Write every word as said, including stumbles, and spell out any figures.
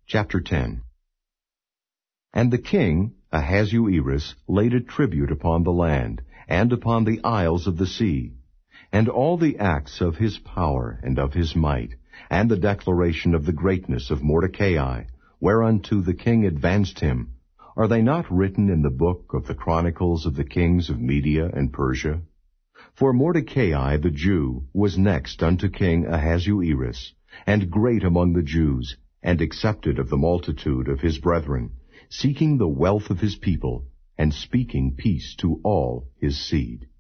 Chapter ten. And the king, Ahasuerus, laid a tribute upon the land, and upon the isles of the sea, and all the acts of his power and of his might, and the declaration of the greatness of Mordecai, whereunto the king advanced him, are they not written in the book of the chronicles of the kings of Media and Persia? For Mordecai the Jew was next unto King Ahasuerus, and great among the Jews, and accepted of the multitude of his brethren, seeking the wealth of his people, and speaking peace to all his seed.